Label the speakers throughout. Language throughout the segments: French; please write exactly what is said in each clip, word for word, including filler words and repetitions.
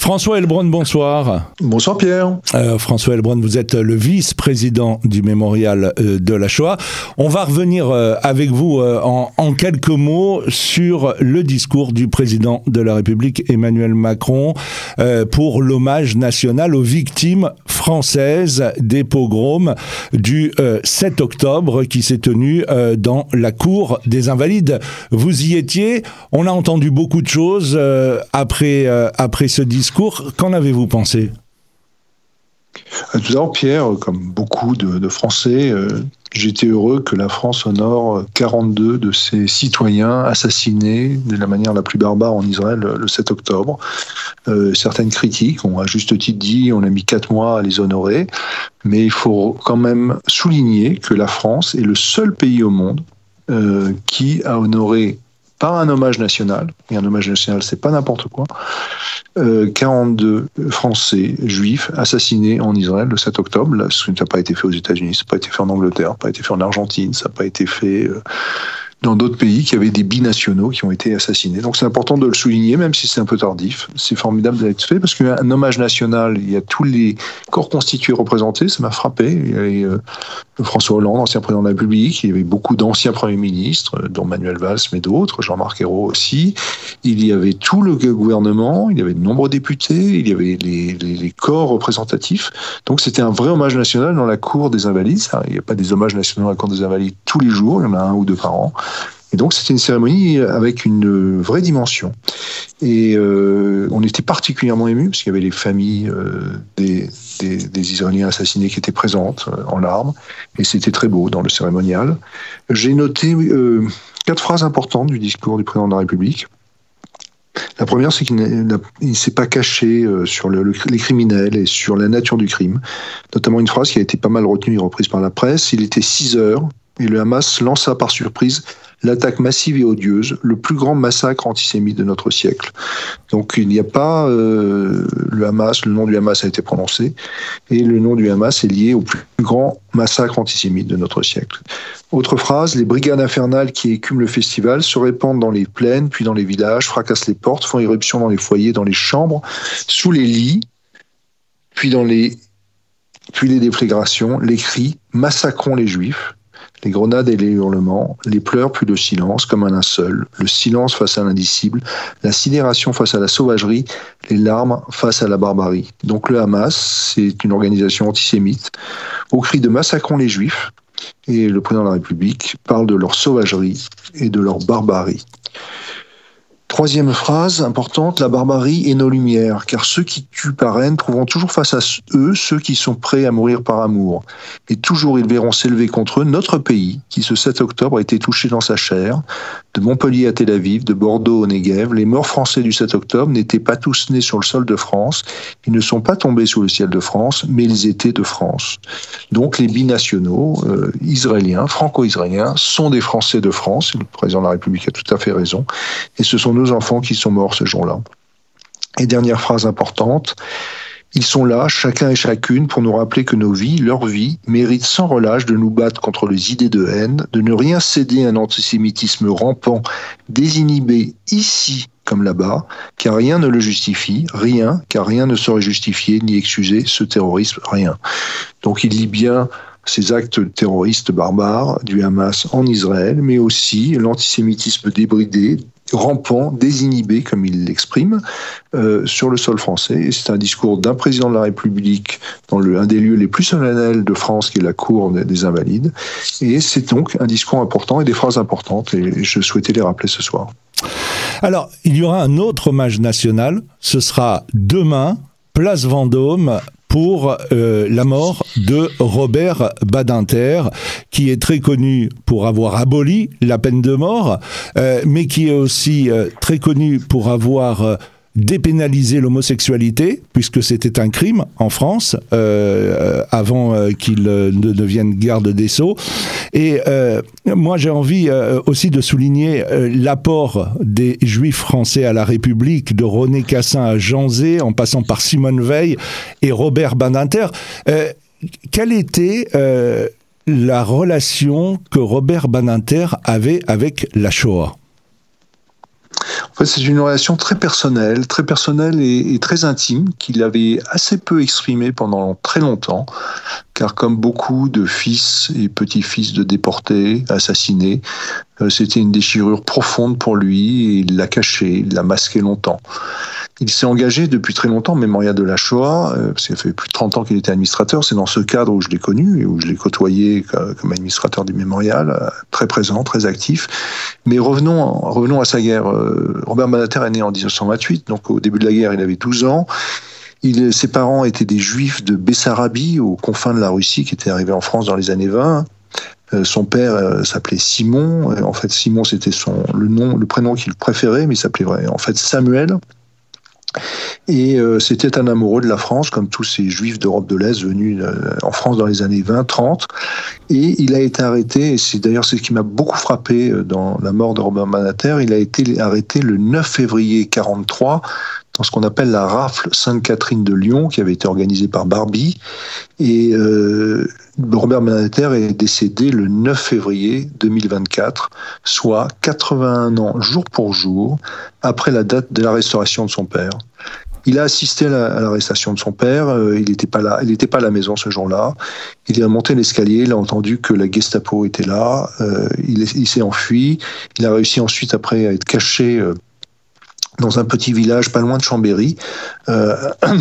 Speaker 1: François Heilbronn, bonsoir.
Speaker 2: Bonsoir Pierre.
Speaker 1: Euh, François Heilbronn, vous êtes le vice-président du Mémorial euh, de la Shoah. On va revenir euh, avec vous euh, en, en quelques mots sur le discours du président de la République Emmanuel Macron euh, pour l'hommage national aux victimes françaises des pogroms du euh, sept octobre qui s'est tenu euh, dans la cour des Invalides. Vous y étiez, on a entendu beaucoup de choses euh, après, euh, après ce discours. Qu'en avez-vous pensé ?
Speaker 2: Tout d'abord, Pierre, comme beaucoup de, de Français, euh, j'étais heureux que la France honore quarante-deux de ses citoyens assassinés de la manière la plus barbare en Israël le sept octobre. Euh, certaines critiques ont à juste titre dit on a mis quatre mois à les honorer, mais il faut quand même souligner que la France est le seul pays au monde euh, qui a honoré par un hommage national, et un hommage national c'est pas n'importe quoi, euh, quarante-deux Français juifs assassinés en Israël le sept octobre. Là, ça n'a pas été fait aux États-Unis, ça n'a pas été fait en Angleterre, ça n'a pas été fait en Argentine, ça n'a pas été fait euh, dans d'autres pays qui avaient des binationaux qui ont été assassinés. Donc c'est important de le souligner, même si c'est un peu tardif. C'est formidable d'être fait, parce qu'un hommage national, il y a tous les corps constitués représentés, ça m'a frappé. Il y avait euh, François Hollande, ancien président de la République, il y avait beaucoup d'anciens premiers ministres, dont Manuel Valls, mais d'autres, Jean-Marc Ayrault aussi. Il y avait tout le gouvernement, il y avait de nombreux députés, il y avait les, les, les corps représentatifs. Donc c'était un vrai hommage national dans la cour des Invalides. Il n'y a pas des hommages nationaux à la cour des Invalides tous les jours, il y en a un ou deux par an. Et donc c'était une cérémonie avec une vraie dimension. Et euh, on était particulièrement émus parce qu'il y avait les familles euh, des, des, des Israéliens assassinés qui étaient présentes euh, en larmes. Et c'était très beau dans le cérémonial. J'ai noté euh, quatre phrases importantes du discours du président de la République. La première, c'est qu'il ne s'est pas caché sur le, le, les criminels et sur la nature du crime. Notamment une phrase qui a été pas mal retenue et reprise par la presse. Il était six heures et le Hamas lança par surprise l'attaque massive et odieuse, le plus grand massacre antisémite de notre siècle. Donc il n'y a pas euh, le Hamas, le nom du Hamas a été prononcé, et le nom du Hamas est lié au plus grand massacre antisémite de notre siècle. Autre phrase, les brigades infernales qui écument le festival se répandent dans les plaines, puis dans les villages, fracassent les portes, font irruption dans les foyers, dans les chambres, sous les lits, puis dans les, puis les déflagrations, les cris, massacrons les Juifs. Les grenades et les hurlements, les pleurs puis le silence comme un linceul, le silence face à l'indicible, la sidération face à la sauvagerie, les larmes face à la barbarie. Donc le Hamas, c'est une organisation antisémite, au cri de massacrons les Juifs, et le président de la République parle de leur sauvagerie et de leur barbarie. Troisième phrase importante, la barbarie est nos lumières, car ceux qui tuent par haine trouveront toujours face à eux ceux qui sont prêts à mourir par amour. Et toujours ils verront s'élever contre eux notre pays, qui ce sept octobre a été touché dans sa chair. De Montpellier à Tel Aviv, de Bordeaux au Negev, les morts français du sept octobre n'étaient pas tous nés sur le sol de France, ils ne sont pas tombés sous le ciel de France, mais ils étaient de France. Donc les binationaux, euh, israéliens, franco-israéliens, sont des Français de France, le président de la République a tout à fait raison, et ce sont nos enfants qui sont morts ce jour-là. Et dernière phrase importante, ils sont là, chacun et chacune, pour nous rappeler que nos vies, leur vie, méritent sans relâche de nous battre contre les idées de haine, de ne rien céder à un antisémitisme rampant, désinhibé ici comme là-bas, car rien ne le justifie, rien, car rien ne saurait justifier ni excuser ce terrorisme, rien. Donc il lit bien ces actes terroristes barbares du Hamas en Israël, mais aussi l'antisémitisme débridé, rampant, désinhibé, comme il l'exprime, euh, sur le sol français. Et c'est un discours d'un président de la République dans le, un des lieux les plus solennels de France, qui est la cour des Invalides. Et c'est donc un discours important et des phrases importantes, et je souhaitais les rappeler ce soir.
Speaker 1: Alors, il y aura un autre hommage national, ce sera demain, place Vendôme, pour euh, la mort de Robert Badinter, qui est très connu pour avoir aboli la peine de mort, euh, mais qui est aussi euh, très connu pour avoir euh, dépénaliser l'homosexualité, puisque c'était un crime en France, euh, avant euh, qu'il euh, ne devienne garde des Sceaux. Et euh, moi, j'ai envie euh, aussi de souligner euh, l'apport des Juifs français à la République, de René Cassin à Jean Zay, en passant par Simone Veil et Robert Badinter. Euh, quelle était euh, la relation que Robert Badinter avait avec la Shoah ?
Speaker 2: En fait, c'est une relation très personnelle, très personnelle et, et très intime qu'il avait assez peu exprimée pendant très longtemps, car comme beaucoup de fils et petits-fils de déportés, assassinés, euh, c'était une déchirure profonde pour lui et il l'a caché, il l'a masqué longtemps. Il s'est engagé depuis très longtemps au Mémorial de la Shoah, euh, parce qu'il fait plus de trente ans qu'il était administrateur. C'est dans ce cadre où je l'ai connu et où je l'ai côtoyé comme administrateur du Mémorial, euh, très présent, très actif. Mais revenons, revenons à sa guerre. Euh, Robert Badinter est né en dix-neuf cent vingt-huit, donc au début de la guerre, il avait douze ans. Il, ses parents étaient des juifs de Bessarabie, aux confins de la Russie, qui étaient arrivés en France dans les années vingt. Euh, son père euh, s'appelait Simon. En fait, Simon, c'était son, le nom, le prénom qu'il préférait, mais il s'appelait en fait Samuel. Et euh, c'était un amoureux de la France, comme tous ces juifs d'Europe de l'Est venus euh, en France dans les années vingt trente. Et il a été arrêté, et c'est d'ailleurs ce qui m'a beaucoup frappé dans la mort de Robert Badinter, il a été arrêté le neuf février quarante-trois dans ce qu'on appelle la rafle Sainte-Catherine de Lyon, qui avait été organisée par Barbie. Et euh, Robert Badinter est décédé le neuf février deux mille vingt-quatre, soit quatre-vingt-un ans jour pour jour après la date de l'arrestation de son père. Il a assisté à, la, à l'arrestation de son père, euh, il n'était pas là, il n'était pas à la maison ce jour-là. Il est monté l'escalier, il a entendu que la Gestapo était là, euh, il, il s'est enfui, il a réussi ensuite après à être caché euh, dans un petit village pas loin de Chambéry, euh,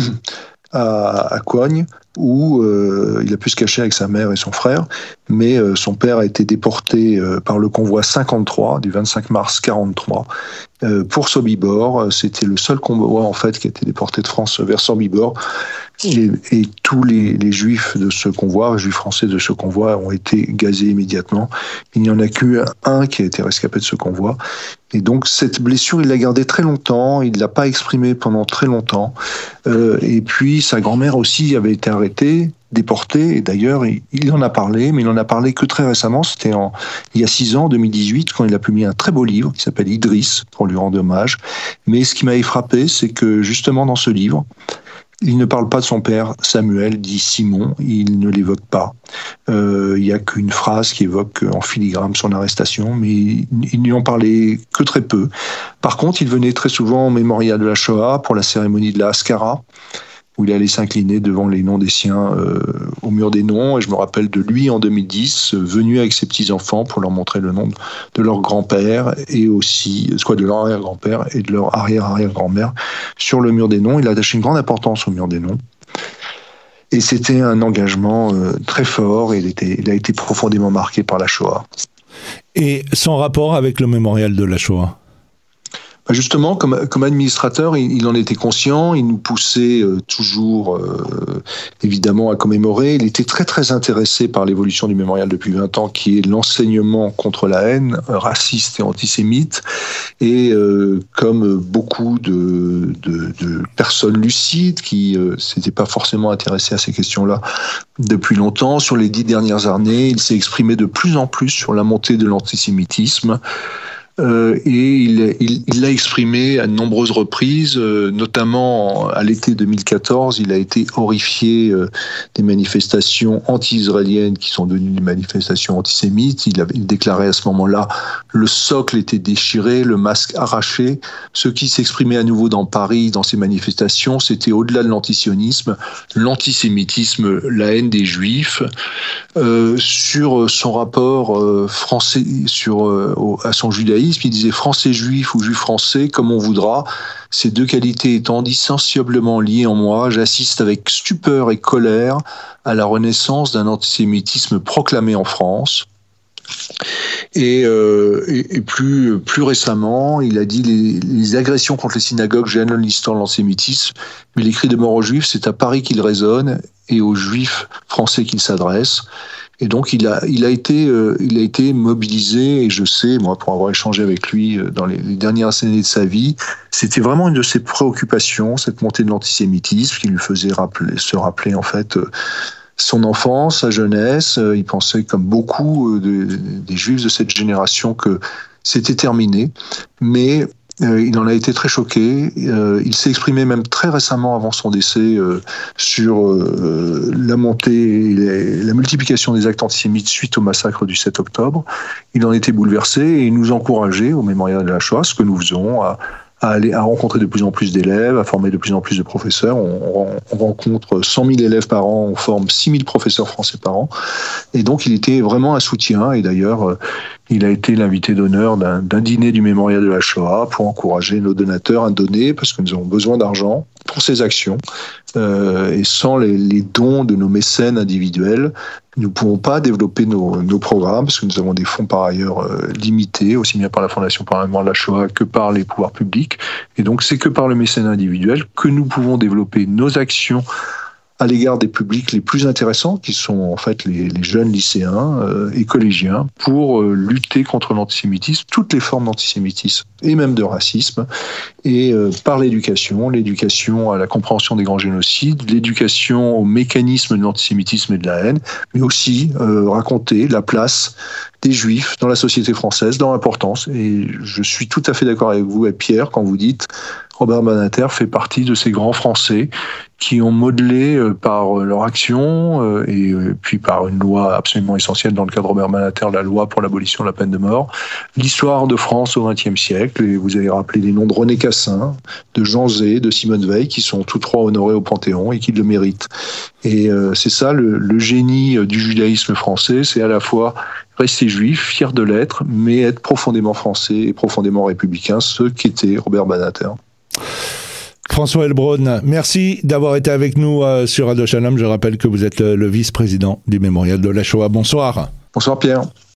Speaker 2: à, à Coigne, où euh, il a pu se cacher avec sa mère et son frère, mais euh, son père a été déporté euh, par le convoi cinquante-trois du vingt-cinq mars quarante-trois euh, pour Sobibor. C'était le seul convoi en fait qui a été déporté de France vers Sobibor, et, et tous les, les juifs de ce convoi, les juifs français de ce convoi, ont été gazés immédiatement. Il n'y en a qu'un qui a été rescapé de ce convoi. Et donc cette blessure, il l'a gardée très longtemps, il ne l'a pas exprimée pendant très longtemps. Euh, et puis sa grand-mère aussi avait été arrêtée, déportée, et d'ailleurs il, il en a parlé, mais il en a parlé que très récemment, c'était en, il y a six ans, deux mille dix-huit, quand il a publié un très beau livre qui s'appelle Idriss, pour lui rendre hommage. Mais ce qui m'avait frappé, c'est que justement dans ce livre, il ne parle pas de son père Samuel, dit Simon, il ne l'évoque pas. Euh, il n'y a qu'une phrase qui évoque en filigrane son arrestation, mais il n'y en parlait que très peu. Par contre, il venait très souvent au Mémorial de la Shoah pour la cérémonie de la Haskara, où il allait s'incliner devant les noms des siens euh, au mur des noms. Et je me rappelle de lui en deux mille dix, venu avec ses petits-enfants pour leur montrer le nom de leur grand-père et aussi, soit de leur arrière-grand-père et de leur arrière-arrière-grand-mère sur le mur des noms. Il a attaché une grande importance au mur des noms. Et c'était un engagement euh, très fort et il, était, il a été profondément marqué par la Shoah.
Speaker 1: Et son rapport avec le Mémorial de la Shoah ?
Speaker 2: Justement, comme, comme administrateur, il, il en était conscient, il nous poussait euh, toujours, euh, évidemment, à commémorer. Il était très, très intéressé par l'évolution du Mémorial depuis vingt ans, qui est l'enseignement contre la haine raciste et antisémite. Et euh, comme beaucoup de, de, de personnes lucides qui euh, s'étaient pas forcément intéressées à ces questions-là depuis longtemps, sur les dix dernières années, il s'est exprimé de plus en plus sur la montée de l'antisémitisme. Euh, et il, il, il l'a exprimé à de nombreuses reprises, euh, notamment à l'été deux mille quatorze, il a été horrifié euh, des manifestations anti-israéliennes qui sont devenues des manifestations antisémites. Il, a, il déclarait à ce moment-là le socle était déchiré, le masque arraché. Ce qui s'exprimait à nouveau dans Paris, dans ces manifestations, c'était au-delà de l'antisionisme, l'antisémitisme, la haine des Juifs. Euh, sur son rapport euh, français, sur euh, au, à son judaïsme, il disait français juif ou juif français, comme on voudra. Ces deux qualités étant indissociablement liées en moi, j'assiste avec stupeur et colère à la renaissance d'un antisémitisme proclamé en France. Et, euh, et, et plus, plus récemment, il a dit les, les agressions contre les synagogues gênent l'histoire de l'antisémitisme, mais les cris de mort aux juifs, c'est à Paris qu'il résonne et aux juifs français qu'il s'adresse. Et donc il a, il a été, euh, il a été mobilisé, et je sais, moi, pour avoir échangé avec lui dans les, les dernières années de sa vie, c'était vraiment une de ses préoccupations, cette montée de l'antisémitisme qui lui faisait rappeler, se rappeler en fait euh, son enfance, sa jeunesse. Il pensait, comme beaucoup de, des juifs de cette génération, que c'était terminé, mais Euh, il en a été très choqué. Euh, il s'est exprimé même très récemment avant son décès euh, sur euh, la montée et les, la multiplication des actes antisémites suite au massacre du sept octobre. Il en était bouleversé et il nous encourageait au Mémorial de la Shoah, ce que nous faisons, à, à aller à rencontrer de plus en plus d'élèves, à former de plus en plus de professeurs. On, on rencontre cent mille élèves par an, on forme six mille professeurs français par an. Et donc il était vraiment un soutien. Et d'ailleurs, il a été l'invité d'honneur d'un, d'un dîner du Mémorial de la Shoah pour encourager nos donateurs à donner, parce que nous avons besoin d'argent pour ces actions. Euh, et sans les, les dons de nos mécènes individuels, nous ne pourrons pas développer nos, nos programmes, parce que nous avons des fonds par ailleurs euh, limités, aussi bien par la Fondation pour la mémoire de la Shoah que par les pouvoirs publics. Et donc c'est que par le mécène individuel que nous pouvons développer nos actions à l'égard des publics les plus intéressants, qui sont en fait les, les jeunes lycéens euh, et collégiens, pour euh, lutter contre l'antisémitisme, toutes les formes d'antisémitisme et même de racisme, et euh, par l'éducation, l'éducation à la compréhension des grands génocides, l'éducation au mécanisme de l'antisémitisme et de la haine, mais aussi euh, raconter la place des Juifs dans la société française, dans l'importance. Et je suis tout à fait d'accord avec vous et Pierre quand vous dites Robert Badinter fait partie de ces grands Français qui ont modelé euh, par leur action euh, et euh, puis par une loi absolument essentielle dans le cas de Robert Badinter, la loi pour l'abolition de la peine de mort, l'histoire de France au vingtième siècle. Et vous avez rappelé les noms de René Cassin, de Jean Zay, de Simone Veil, qui sont tous trois honorés au Panthéon et qui le méritent. Et euh, c'est ça le, le génie du judaïsme français, c'est à la fois rester juif, fier de l'être, mais être profondément français et profondément républicain, ce qu'était Robert Badinter.
Speaker 1: François Heilbronn, merci d'avoir été avec nous euh, sur Radio Shalom. Je rappelle que vous êtes le, le vice-président du Mémorial de la Shoah. Bonsoir.
Speaker 2: Bonsoir Pierre.